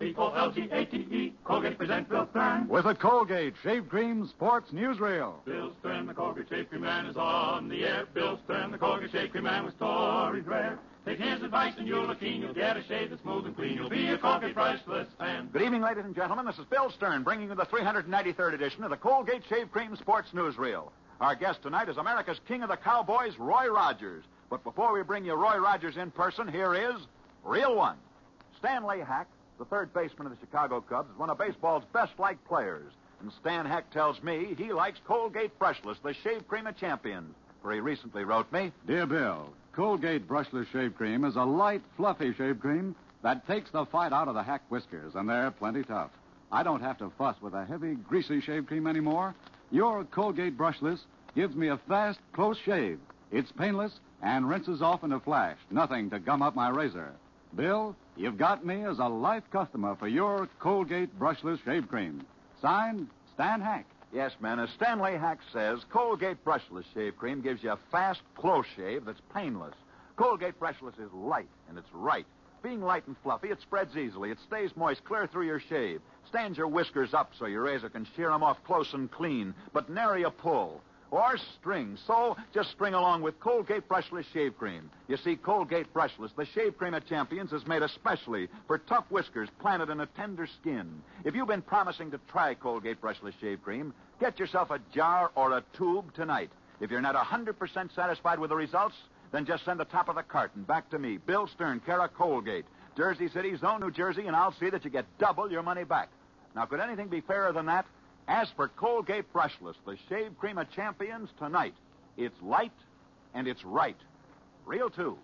Colgate, Colgate presents Bill Stern. With a Colgate Shave Cream Sports Newsreel. Bill Stern, the Colgate Shave Cream Man, is on the air. Bill Stern, the Colgate Shave Cream Man with stories rare. Take his advice and you'll look keen. You'll get a shave that's smooth and clean. You'll be a Colgate brushless fan. Good evening, ladies and gentlemen. This is Bill Stern bringing you the 393rd edition of the Colgate Shave Cream Sports Newsreel. Our guest tonight is America's King of the Cowboys, Roy Rogers. But before we bring you Roy Rogers in person, here is Reel 1. Stanley Hack, the third baseman of the Chicago Cubs, is one of baseball's best-liked players. And Stan Hack tells me he likes Colgate Brushless, the shave cream of champions. For he recently wrote me, Dear Bill, Colgate Brushless Shave Cream is a light, fluffy shave cream that takes the fight out of the hack whiskers, and they're plenty tough. I don't have to fuss with a heavy, greasy shave cream anymore. Your Colgate Brushless gives me a fast, close shave. It's painless and rinses off in a flash. Nothing to gum up my razor. Bill, you've got me as a life customer for your Colgate Brushless Shave Cream. Signed, Stan Hack. Yes, man, as Stanley Hack says, Colgate Brushless Shave Cream gives you a fast, close shave that's painless. Colgate Brushless is light, and it's right. Being light and fluffy, it spreads easily. It stays moist clear through your shave. Stands your whiskers up so your razor can shear them off close and clean, but nary a pull. Or string. So just string along with Colgate Brushless Shave Cream. You see, Colgate Brushless, the shave cream of champions, is made especially for tough whiskers planted in a tender skin. If you've been promising to try Colgate Brushless Shave Cream, get yourself a jar or a tube tonight. If you're not 100% satisfied with the results, then just send the top of the carton back to me, Bill Stern, care of Colgate, Jersey City, Zone, New Jersey, and I'll see that you get double your money back. Now, could anything be fairer than that? As for Colgate Brushless, the shave cream of champions, tonight, it's light and it's right. Reel 2,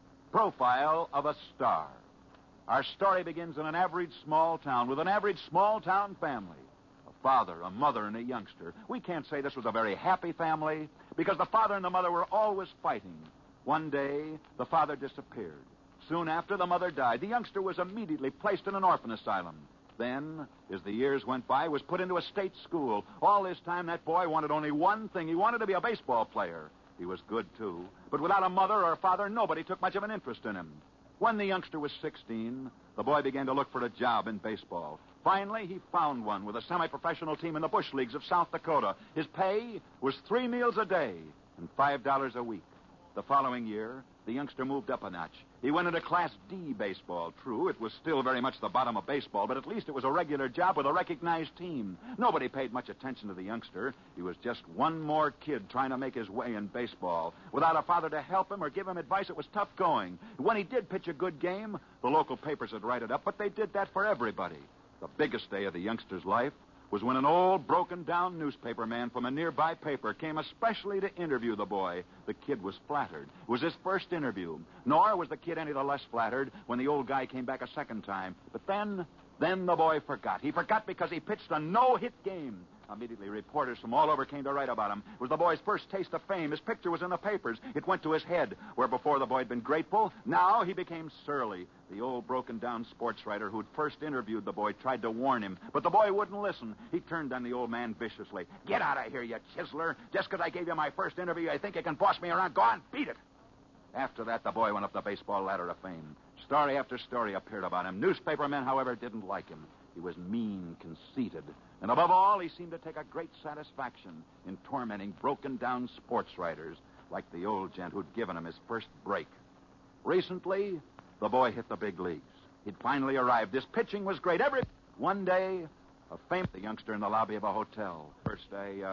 Profile of a Star. Our story begins in an average small town with an average small town family. A father, a mother, and a youngster. We can't say this was a very happy family because the father and the mother were always fighting. One day, the father disappeared. Soon after, the mother died. The youngster was immediately placed in an orphan asylum. Then, as the years went by, was put into a state school. All this time, that boy wanted only one thing. He wanted to be a baseball player. He was good, too. But without a mother or a father, nobody took much of an interest in him. When the youngster was 16, the boy began to look for a job in baseball. Finally, he found one with a semi-professional team in the Bush Leagues of South Dakota. His pay was 3 meals a day and $5 a week. The following year, the youngster moved up a notch. He went into Class D baseball. True, it was still very much the bottom of baseball, but at least it was a regular job with a recognized team. Nobody paid much attention to the youngster. He was just one more kid trying to make his way in baseball. Without a father to help him or give him advice, it was tough going. When he did pitch a good game, the local papers would write it up, but they did that for everybody. The biggest day of the youngster's life was when an old, broken-down newspaper man from a nearby paper came especially to interview the boy. The kid was flattered. It was his first interview. Nor was the kid any the less flattered when the old guy came back a second time. But then the boy forgot. He forgot because he pitched a no-hit game. Immediately, reporters from all over came to write about him. It was the boy's first taste of fame. His picture was in the papers. It went to his head, where before the boy had been grateful. Now he became surly. The old broken-down sports writer who'd first interviewed the boy tried to warn him, but the boy wouldn't listen. He turned on the old man viciously. Get out of here, you chiseler. Just because I gave you my first interview, I think you can boss me around. Go on, beat it. After that, the boy went up the baseball ladder of fame. Story after story appeared about him. Newspapermen, however, didn't like him. He was mean, conceited, and above all, he seemed to take a great satisfaction in tormenting broken-down sports writers like the old gent who'd given him his first break. Recently, the boy hit the big leagues. He'd finally arrived. His pitching was great. One day, a famous youngster in the lobby of a hotel. First,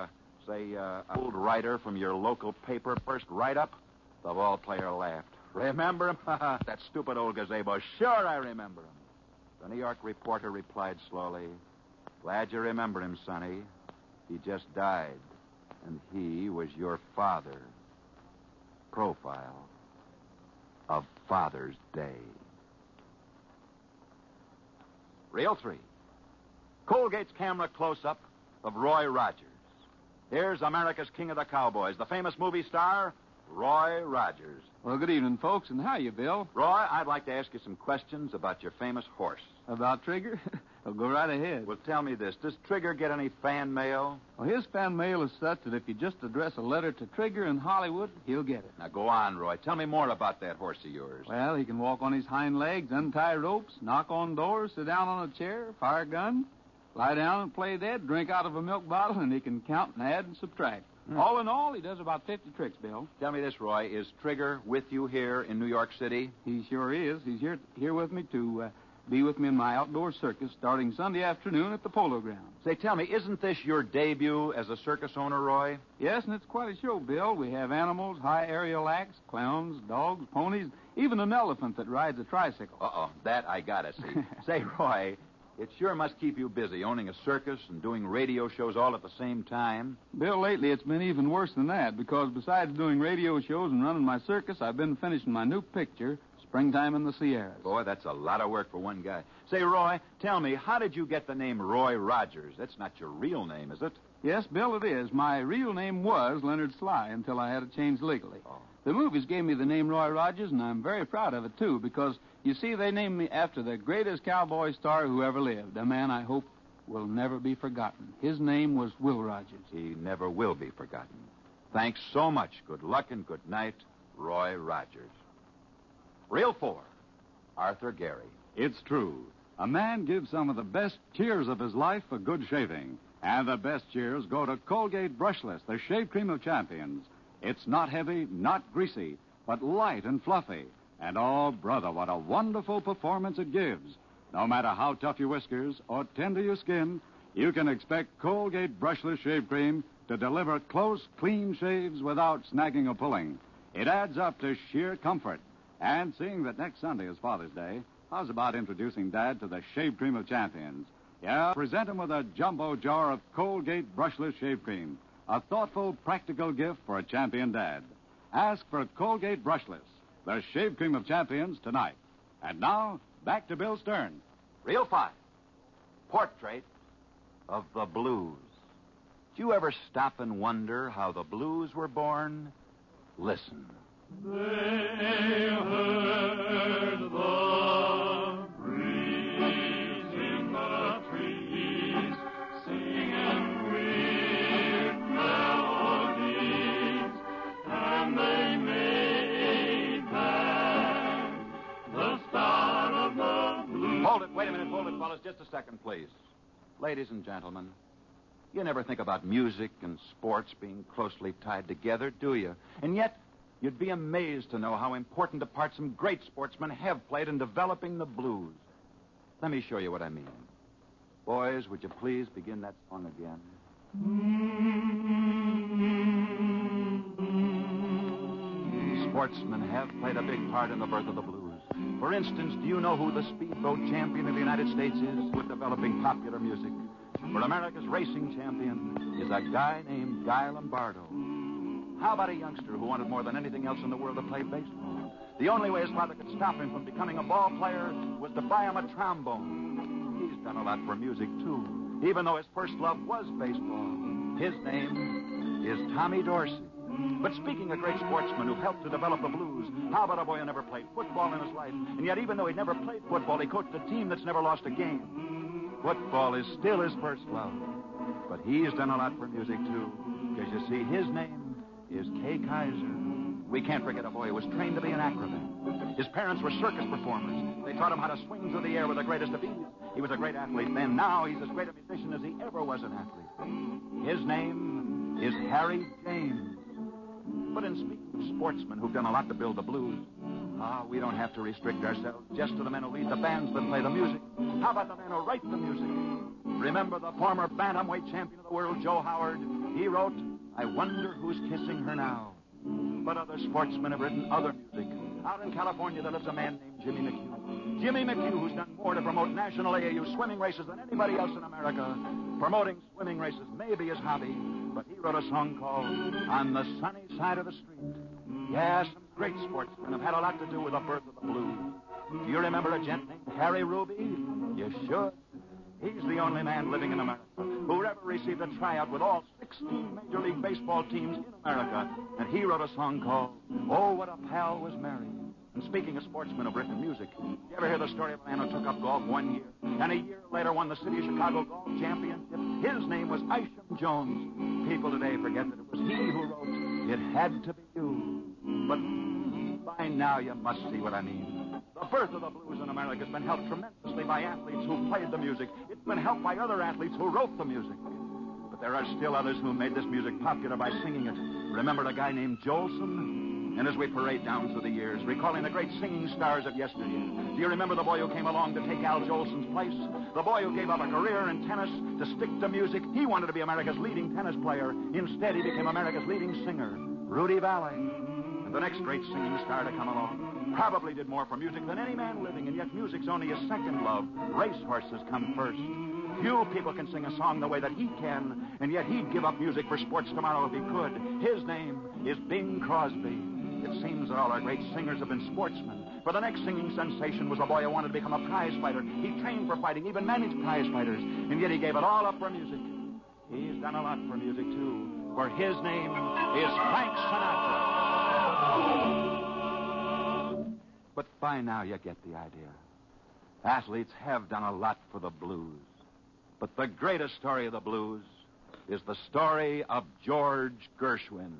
an old writer from your local paper, first write-up. The ball player laughed. Remember him? That stupid old gazebo. Sure, I remember him. The New York reporter replied slowly, Glad you remember him, Sonny. He just died, and he was your father. Profile of Father's Day. Reel 3, Colgate's camera close-up of Roy Rogers. Here's America's King of the Cowboys, the famous movie star, Roy Rogers. Well, good evening, folks, and how are you, Bill? Roy, I'd like to ask you some questions about your famous horse. About Trigger? Well, go right ahead. Well, tell me this. Does Trigger get any fan mail? Well, his fan mail is such that if you just address a letter to Trigger in Hollywood, he'll get it. Now, go on, Roy. Tell me more about that horse of yours. Well, he can walk on his hind legs, untie ropes, knock on doors, sit down on a chair, fire a gun, lie down and play dead, drink out of a milk bottle, and he can count and add and subtract. All in all, he does about 50 tricks, Bill. Tell me this, Roy. Is Trigger with you here in New York City? He sure is. He's here with me to be with me in my outdoor circus starting Sunday afternoon at the Polo Grounds. Say, tell me, isn't this your debut as a circus owner, Roy? Yes, and it's quite a show, Bill. We have animals, high aerial acts, clowns, dogs, ponies, even an elephant that rides a tricycle. Uh-oh, that I gotta see. Say, Roy, it sure must keep you busy owning a circus and doing radio shows all at the same time. Bill, lately it's been even worse than that because besides doing radio shows and running my circus, I've been finishing my new picture, Springtime in the Sierras. Boy, that's a lot of work for one guy. Say, Roy, tell me, how did you get the name Roy Rogers? That's not your real name, is it? Yes, Bill, it is. My real name was Leonard Sly until I had it changed legally. Oh. The movies gave me the name Roy Rogers, and I'm very proud of it, too, because, you see, they named me after the greatest cowboy star who ever lived, a man I hope will never be forgotten. His name was Will Rogers. He never will be forgotten. Thanks so much. Good luck and good night, Roy Rogers. Reel 4, Arthur Gary. It's true. A man gives some of the best cheers of his life for good shaving. And the best cheers go to Colgate Brushless, the shave cream of champions. It's not heavy, not greasy, but light and fluffy. And, oh, brother, what a wonderful performance it gives. No matter how tough your whiskers or tender your skin, you can expect Colgate Brushless Shave Cream to deliver close, clean shaves without snagging or pulling. It adds up to sheer comfort. And seeing that next Sunday is Father's Day, how's about introducing Dad to the Shave Cream of Champions? Yeah, present him with a jumbo jar of Colgate Brushless Shave Cream. A thoughtful, practical gift for a champion dad. Ask for Colgate Brushless, the Shave Cream of Champions, tonight. And now, back to Bill Stern. Reel 5, Portrait of the Blues. Do you ever stop and wonder how the blues were born? Listen. They heard the breeze in the trees singing weird melodies, and they made that the start of the blues. Hold it. Wait a minute. Hold it, fellas. Just a second, please. Ladies and gentlemen, you never think about music and sports being closely tied together, do you? And yet, you'd be amazed to know how important a part some great sportsmen have played in developing the blues. Let me show you what I mean. Boys, would you please begin that song again? Sportsmen have played a big part in the birth of the blues. For instance, do you know who the speedboat champion of the United States is with developing popular music? For America's racing champion is a guy named Guy Lombardo. How about a youngster who wanted more than anything else in the world to play baseball? The only way his father could stop him from becoming a ball player was to buy him a trombone. He's done a lot for music, too, even though his first love was baseball. His name is Tommy Dorsey. But speaking of great sportsmen who helped to develop the blues, how about a boy who never played football in his life, and yet even though he never played football, he coached a team that's never lost a game? Football is still his first love, but he's done a lot for music, too, because you see, his name is Kay Kaiser. We can't forget a boy who was trained to be an acrobat. His parents were circus performers. They taught him how to swing through the air with the greatest of ease. He was a great athlete then. Now he's as great a musician as he ever was an athlete. His name is Harry James. But in speaking of sportsmen who've done a lot to build the blues, we don't have to restrict ourselves just to the men who lead the bands that play the music. How about the men who write the music? Remember the former bantamweight champion of the world, Joe Howard? He wrote, "I wonder who's kissing her now." But other sportsmen have written other music. Out in California, there lives a man named Jimmy McHugh. Jimmy McHugh, who's done more to promote national AAU swimming races than anybody else in America. Promoting swimming races may be his hobby, but he wrote a song called On the Sunny Side of the Street. Yeah, some great sportsmen have had a lot to do with the birth of the blues. Do you remember a gent named Harry Ruby? You should. He's the only man living in America who ever received a tryout with all 16 Major League Baseball teams in America. And he wrote a song called Oh, What a Pal Was Mary. And speaking of sportsmen who've written music, you ever hear the story of a man who took up golf 1 year and a year later won the City of Chicago Golf Championship? His name was Isham Jones. People today forget that it was he who wrote, "It Had to Be You." But by now you must see what I mean. The birth of the blues in America has been helped tremendously by athletes who played the music. It's been helped by other athletes who wrote the music. But there are still others who made this music popular by singing it. Remember a guy named Jolson? And as we parade down through the years, recalling the great singing stars of yesteryear, do you remember the boy who came along to take Al Jolson's place? The boy who gave up a career in tennis to stick to music? He wanted to be America's leading tennis player. Instead, he became America's leading singer, Rudy Vallee. And the next great singing star to come along probably did more for music than any man living, and yet music's only his second love. Racehorses come first. Few people can sing a song the way that he can, and yet he'd give up music for sports tomorrow if he could. His name is Bing Crosby. It seems that all our great singers have been sportsmen. For the next singing sensation was a boy who wanted to become a prize fighter. He trained for fighting, even managed prize fighters, and yet he gave it all up for music. He's done a lot for music, too, for his name is Frank Sinatra. But by now you get the idea. Athletes have done a lot for the blues. But the greatest story of the blues is the story of George Gershwin.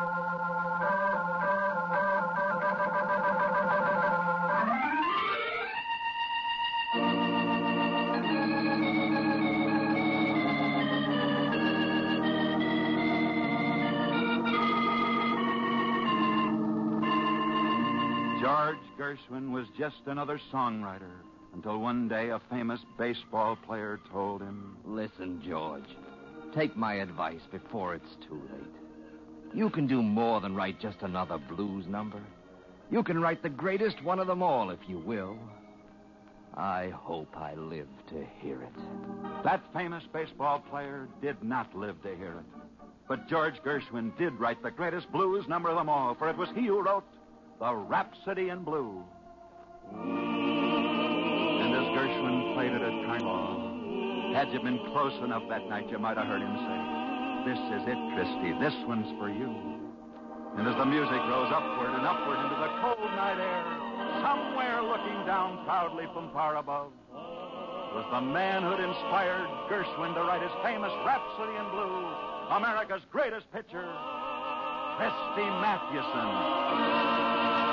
George Gershwin was just another songwriter until one day a famous baseball player told him, "Listen, George, take my advice before it's too late. You can do more than write just another blues number. You can write the greatest one of them all if you will. I hope I live to hear it." That famous baseball player did not live to hear it. But George Gershwin did write the greatest blues number of them all, for it was he who wrote the Rhapsody in Blue. And as Gershwin played it at Carnival, had you been close enough that night, you might have heard him say, "This is it, Christy. This one's for you." And as the music rose upward and upward into the cold night air, somewhere looking down proudly from far above was the man who'd inspired Gershwin to write his famous Rhapsody in Blue, America's greatest pitcher, Christy Mathewson.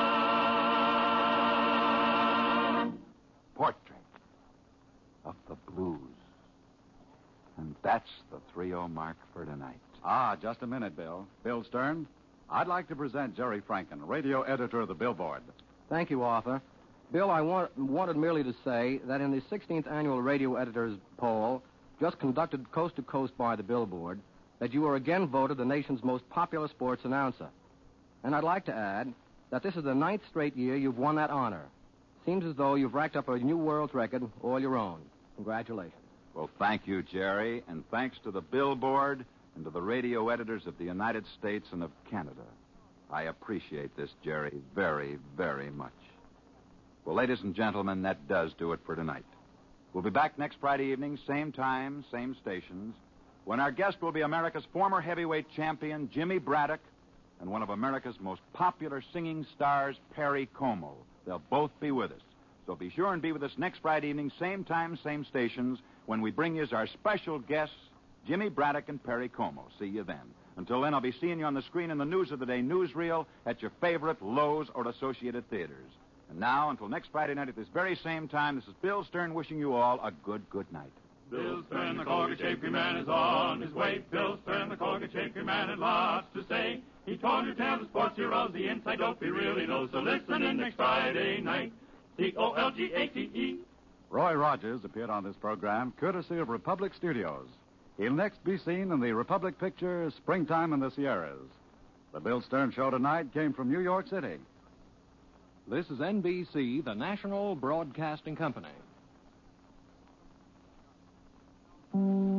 Portrait of the blues. And that's the 3-0 mark for tonight. Just a minute, Bill. Bill Stern, I'd like to present Jerry Franken, radio editor of the Billboard. Thank you, Arthur. Bill, I wanted merely to say that in the 16th Annual Radio Editors Poll, just conducted coast to coast by the Billboard, that you were again voted the nation's most popular sports announcer. And I'd like to add that this is the 9th straight year you've won that honor. Seems as though you've racked up a new world's record all your own. Congratulations. Well, thank you, Jerry, and thanks to the Billboard and to the radio editors of the United States and of Canada. I appreciate this, Jerry, very, very much. Well, ladies and gentlemen, that does do it for tonight. We'll be back next Friday evening, same time, same stations, when our guest will be America's former heavyweight champion, Jimmy Braddock, and one of America's most popular singing stars, Perry Como. They'll both be with us. So be sure and be with us next Friday evening, same time, same stations, when we bring you as our special guests, Jimmy Braddock and Perry Como. See you then. Until then, I'll be seeing you on the screen in the News of the Day newsreel at your favorite Lowe's or Associated Theaters. And now, until next Friday night at this very same time, this is Bill Stern wishing you all a good night. Bill Stern, the Colgate Shapery Man, is on his way. Bill Stern, the Colgate Shapery Man, had lots to say. He told you tales of sports heroes, the inside dope he really knows. So listen in next Friday night. COLGATE. Roy Rogers appeared on this program courtesy of Republic Studios. He'll next be seen in the Republic picture Springtime in the Sierras. The Bill Stern Show tonight came from New York City. This is NBC, the National Broadcasting Company.